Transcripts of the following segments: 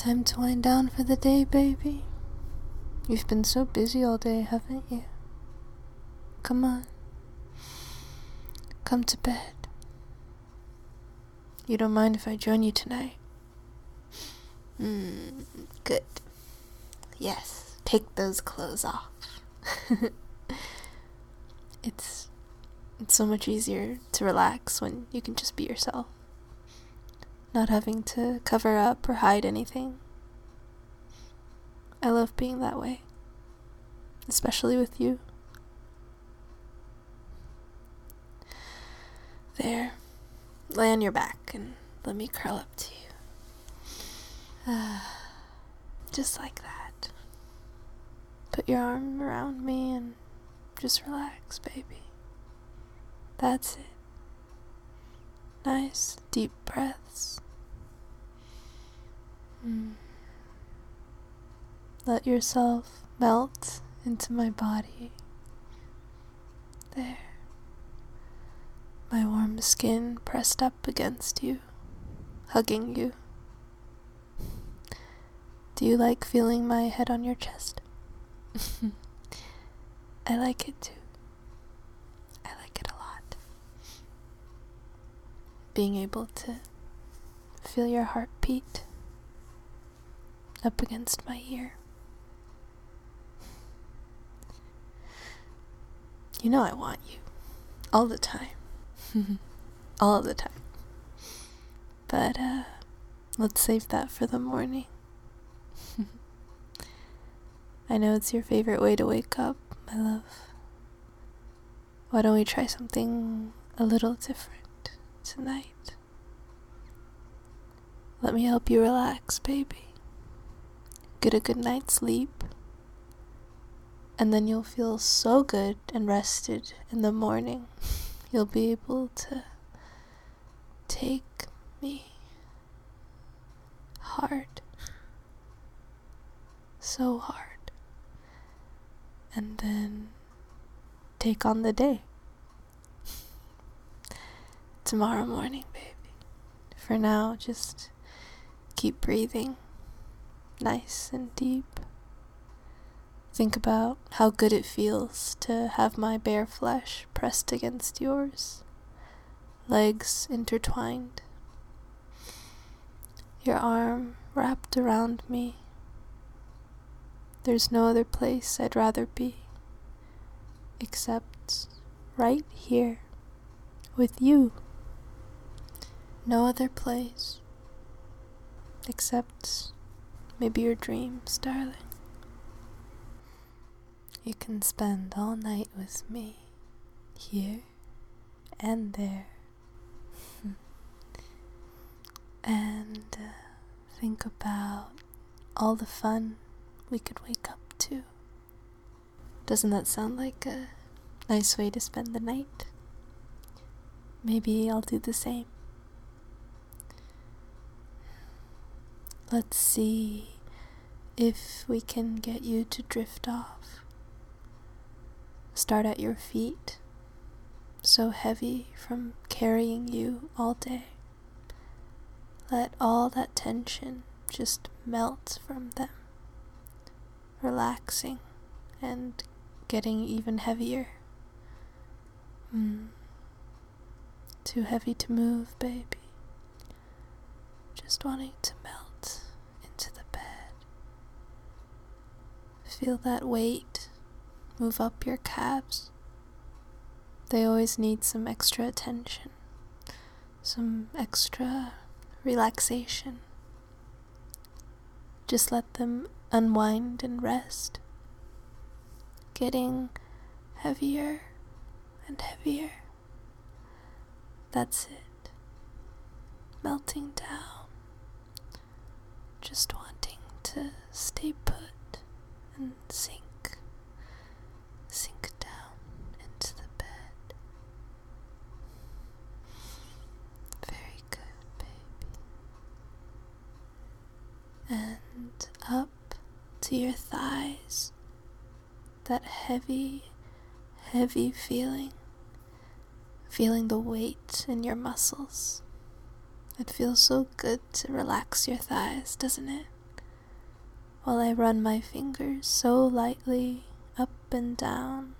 Time to wind down for the day, baby. You've been so busy all day, haven't you? Come on. Come to bed. You don't mind if I join you tonight? Good. Yes, take those clothes off. It's so much easier to relax when you can just be yourself. Not having to cover up or hide anything. I love being that way. Especially with you. There. Lay on your back and let me curl up to you. Just like that. Put your arm around me and just relax, baby. That's it. Nice, deep breaths. Let yourself melt into my body. There. My warm skin pressed up against you, hugging you. Do you like feeling my head on your chest? I like it too. I like it a lot. Being able to feel your heartbeat up against my ear. You know I want you. All the time. All the time. But, let's save that for the morning. I know it's your favorite way to wake up, my love. Why don't we try something a little different tonight? Let me help you relax, baby. Get a good night's sleep. And then you'll feel so good and rested in the morning. You'll be able to take me hard. So hard. And then take on the day. Tomorrow morning, baby. For now, just keep breathing. Nice and deep. Think about how good it feels to have my bare flesh pressed against yours, legs intertwined, your arm wrapped around me. There's no other place I'd rather be, except right here with you. No other place, except maybe your dreams, darling. You can spend all night with me, here and there, and think about all the fun we could wake up to. Doesn't that sound like a nice way to spend the night? Maybe I'll do the same. Let's see if we can get you to drift off. Start at your feet, so heavy from carrying you all day. Let all that tension just melt from them, relaxing and getting even heavier. Too heavy to move, baby. Just wanting to melt into the bed. Feel that weight move up your calves. They always need some extra attention, some extra relaxation. Just let them unwind and rest, getting heavier and heavier. That's it. Melting down, just wanting to stay put and sink down into the bed. Very good, baby. And up to your thighs, that heavy feeling the weight in your muscles. It feels so good to relax your thighs, doesn't it? while I run my fingers so lightly up and down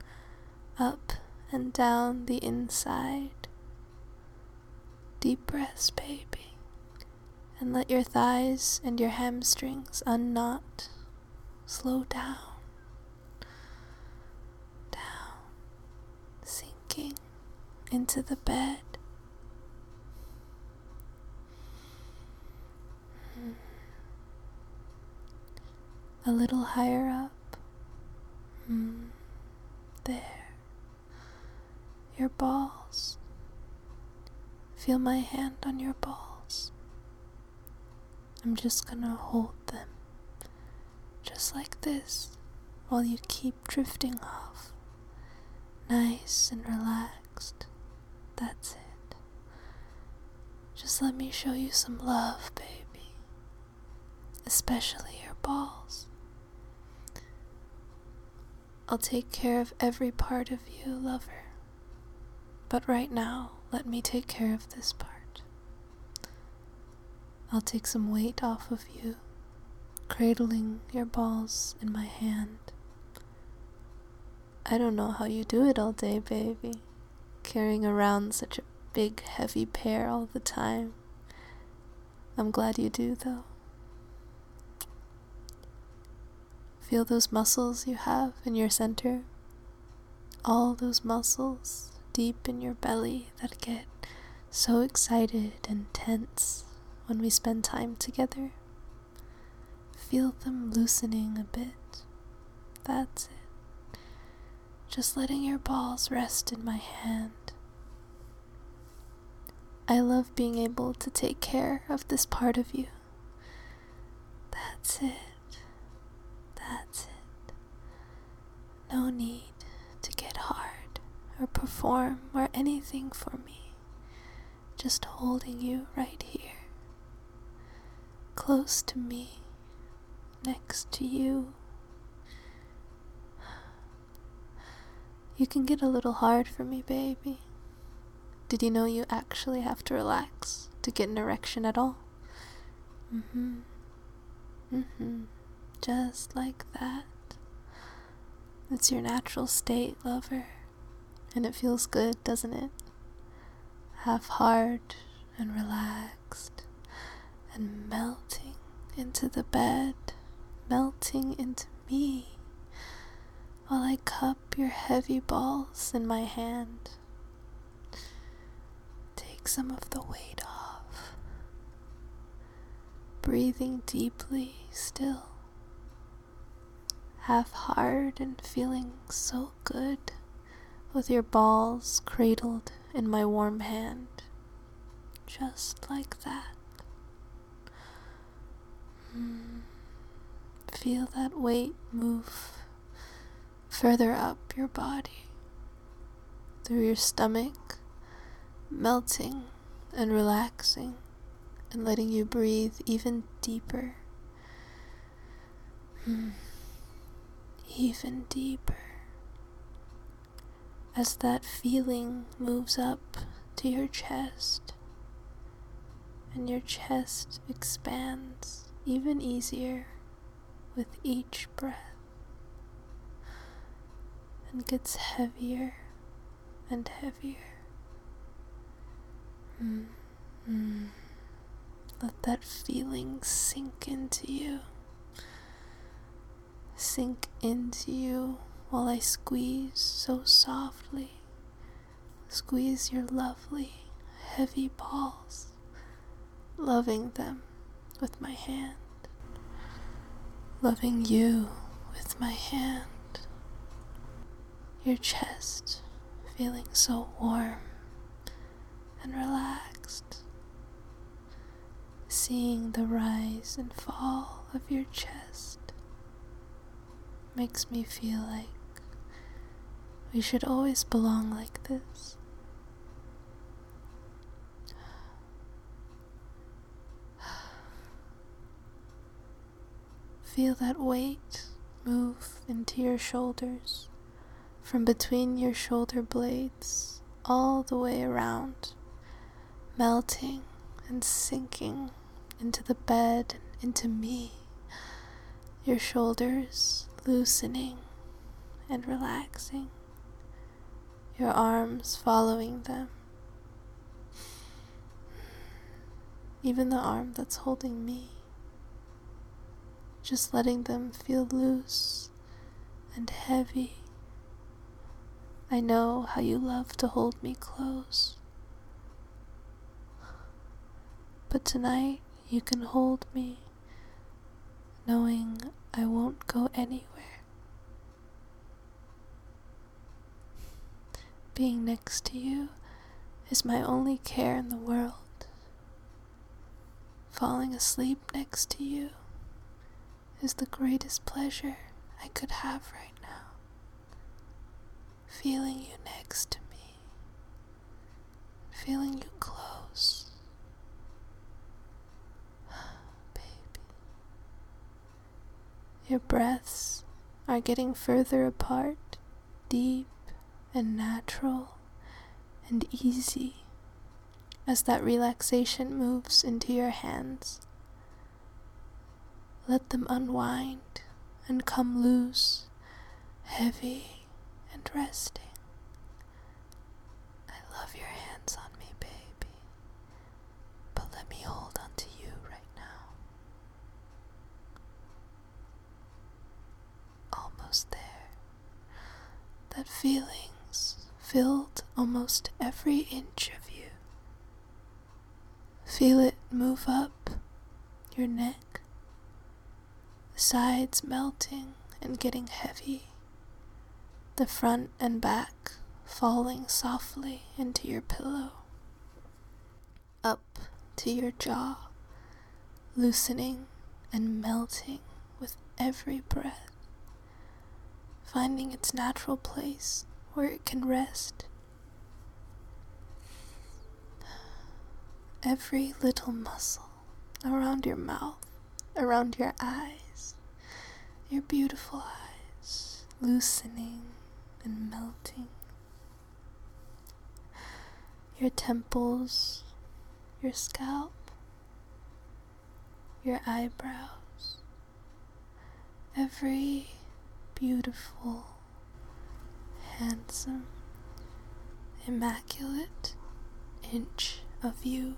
the inside. Deep breaths, baby, and let your thighs and your hamstrings unknot. Slow down, sinking into the bed. A little higher up. There. Your balls. Feel my hand on your balls. I'm just gonna hold them, just like this, while you keep drifting off. Nice and relaxed. That's it. Just let me show you some love, baby. Especially your balls. I'll take care of every part of you, lover. But right now, let me take care of this part. I'll take some weight off of you, cradling your balls in my hand. I don't know how you do it all day, baby, carrying around such a big, heavy pair all the time. I'm glad you do, though. Feel those muscles you have in your center? All those muscles deep in your belly that get so excited and tense when we spend time together. Feel them loosening a bit. That's it. Just letting your balls rest in my hand. I love being able to take care of this part of you. That's it. That's it. No need to get hard or perform or anything for me. Just holding you right here. Close to me. Next to you. You can get a little hard for me, baby. Did you know you actually have to relax to get an erection at all? Just like that. It's your natural state, lover. And it feels good, doesn't it? Half hard and relaxed and melting into the bed, melting into me, while I cup your heavy balls in my hand. Take some of the weight off. Breathing deeply still. Half hard and feeling so good with your balls cradled in my warm hand. Just like that. Feel that weight move further up your body, through your stomach, melting and relaxing and letting you breathe even deeper. Even deeper. As that feeling moves up to your chest, and your chest expands even easier with each breath, and gets heavier and heavier. Let that feeling sink into you. Sink into you while I squeeze so softly. Squeeze your lovely, heavy balls, loving them with my hand. Loving you with my hand. Your chest feeling so warm and relaxed. Seeing the rise and fall of your chest makes me feel like we should always belong like this. Feel that weight move into your shoulders, from between your shoulder blades all the way around, melting and sinking into the bed and into me, Your shoulders loosening and relaxing, your arms following them, even the arm that's holding me, just letting them feel loose and heavy. I know how you love to hold me close, but tonight you can hold me knowing I won't go anywhere. Being next to you is my only care in the world. Falling asleep next to you is the greatest pleasure I could have right now. Feeling you next to me, feeling you close. Baby. Your breaths are getting further apart, deep and natural and easy as that relaxation moves into your hands. Let them unwind and come loose, heavy and resting. I love your hands on me, baby, but let me hold on to you right now. Almost there. That feelings filled almost every inch of you. Feel it move up your neck, the sides melting and getting heavy, the front and back falling softly into your pillow, up to your jaw, loosening and melting with every breath, finding its natural place where it can rest. Every little muscle around your mouth, around your eyes, your beautiful eyes, loosening and melting. Your temples, your scalp, your eyebrows, every beautiful, handsome, immaculate inch of you.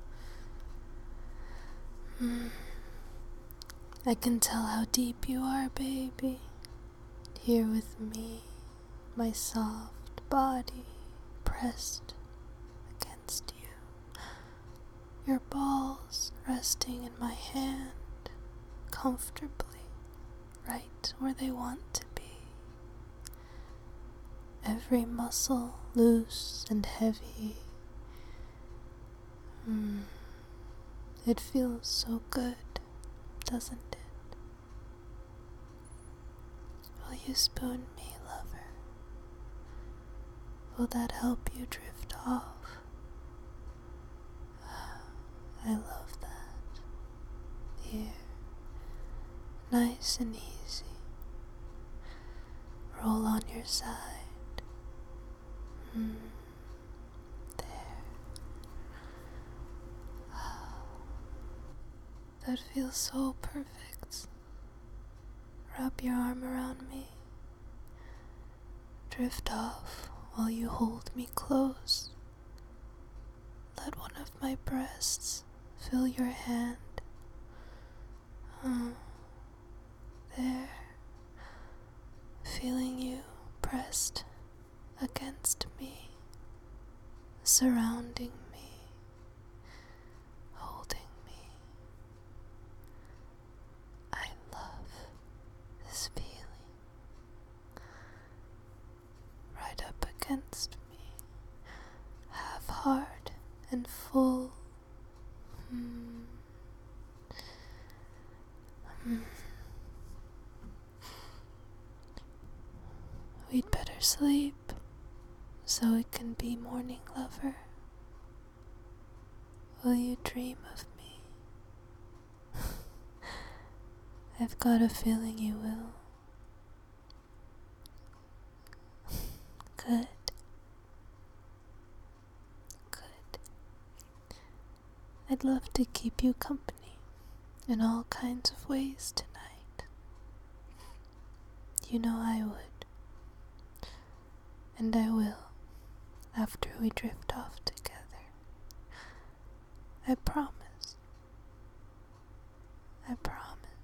I can tell how deep you are, baby. Here with me, my soft body pressed against you. Your balls resting in my hand, comfortably, right where they want to be. Every muscle loose and heavy. It feels so good, doesn't it? Will you spoon me, lover? Will that help you drift off? I love that. Here, nice and easy. Roll on your side. There. That feels so perfect. Wrap your arm around me. Drift off while you hold me close. Let one of my breasts fill your hand. There. Feeling you pressed against me, surrounding me, holding me. I love this feeling. Right up against me, half hard and full. We'd better sleep so it can be morning, lover. Will you dream of me? I've got a feeling you will. Good. Good. I'd love to keep you company in all kinds of ways tonight. You know I would. And I will, after we drift off together. I promise. I promise.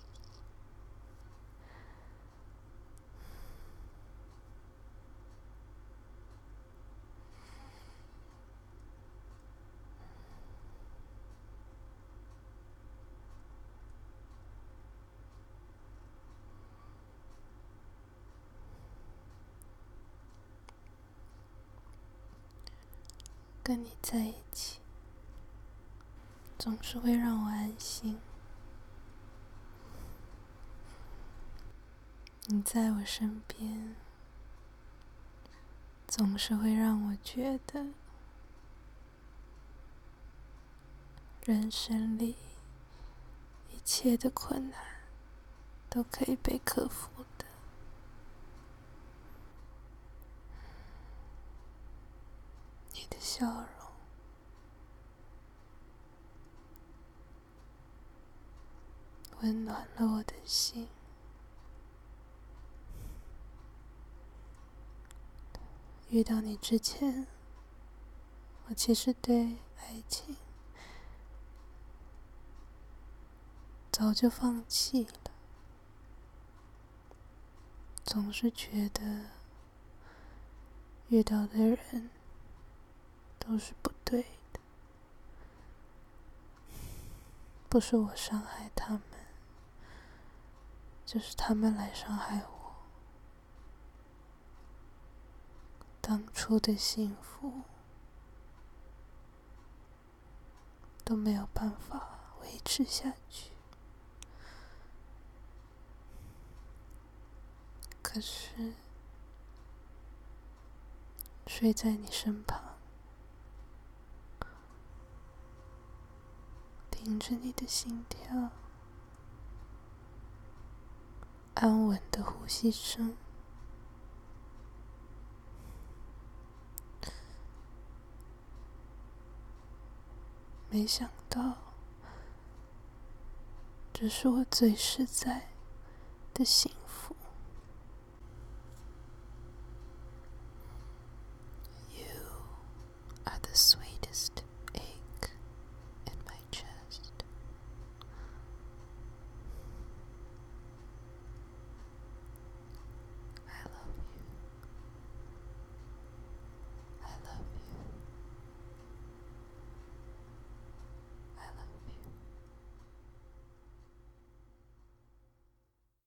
跟你在一起，总是会让我安心。你在我身边，总是会让我觉得，人生里一切的困难都可以被克服的。你的笑容温暖了我的心。遇到你之前，我其实对爱情早就放弃了，总是觉得遇到的人都是不对的，不是我伤害他们，就是他们来伤害我。当初的幸福都没有办法维持下去，可是睡在你身旁，听着你的心跳，安稳的呼吸声，没想到这是我最实在的幸福。